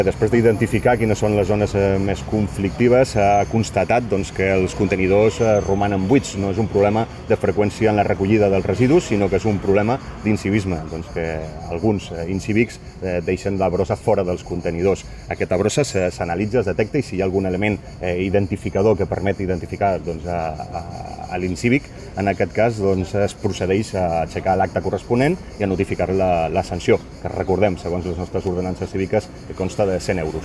Després d'identificar quines són les zones més conflictives, s'ha constatat que els contenidors romanen buits. No és un problema de freqüència en la recollida dels residus, sinó que és un problema d'incivisme, que alguns incívics deixen la brossa fora dels contenidors. Aquesta brossa s'analitza, es detecta, i si hi ha algun element identificador que permet identificar a l'incívic, en aquest cas es procedeix a aixecar l'acta corresponent i a notificar la sanció, que recordem, segons les nostres ordenances cíviques, que consta de 100 euros.